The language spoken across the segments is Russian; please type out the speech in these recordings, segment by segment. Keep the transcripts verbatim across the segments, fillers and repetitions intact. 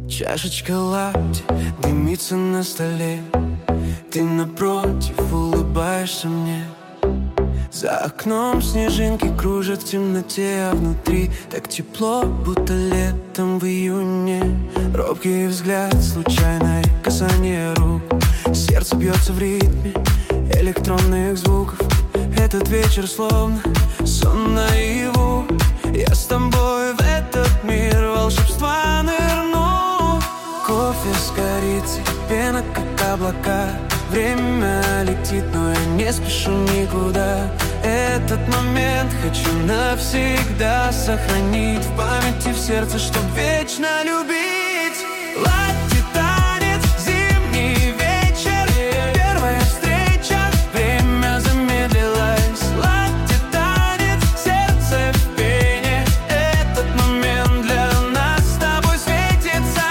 Чашечка латте дымится на столе. Ты напротив улыбаешься мне. За окном снежинки кружат в темноте, а внутри так тепло, будто летом в июне. Робкий взгляд, случайное касание рук. Сердце бьется в ритме электронных звуков. Этот вечер словно сон наяву. Я с тобой в этот мир волшебства нырну. Кофе с корицей, пена как облака. Время летит, но я не спешу никуда. Этот момент хочу навсегда сохранить в памяти, в сердце, чтоб вечно любить. Латте танец, зимний вечер, первая встреча, время замедлилось. Латте танец, сердце в пене. Этот момент для нас с тобой светится.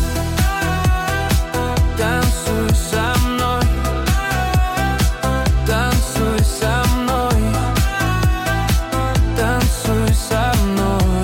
Танцуй со мной, танцуй со мной, танцуй со мной.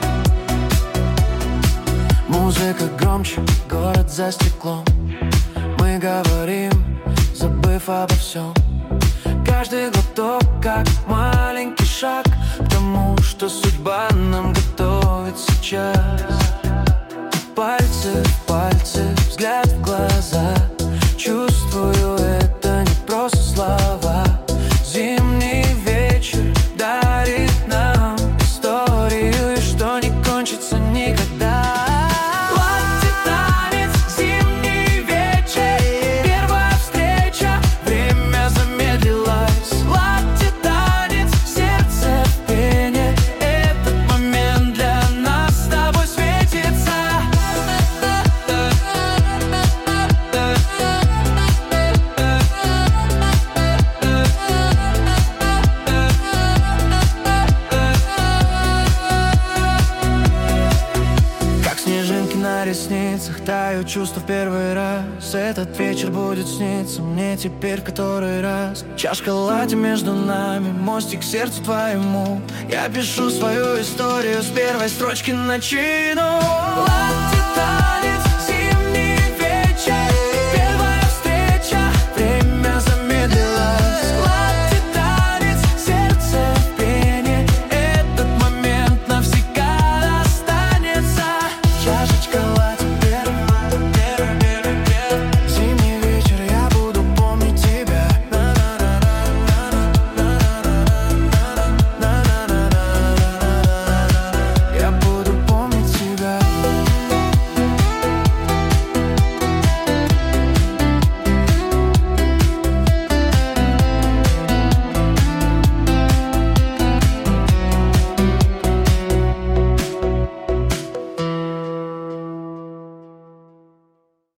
Музыка громче, город за стеклом. Мы говорим, забыв обо всем. Каждый глоток как маленький шаг к тому, что судьба нам готовит сейчас. Пальцы в пальцы, взгляд в глаза. Чувствую, это не просто слова. Зимний вечер дарит нам историю, и что не кончится никогда. Латте танец, зимний вечер, первая встреча, время замедлилось. Латте танец, сердце в пене. Этот момент для нас с тобой светится. Как снежинки на ресницах тают чувства в первый раз. Этот вечер будет сниться мне теперь в который раз. Чашка латте между нами, мостик к сердцу твоему. Я пишу свою историю с первой строчки начину.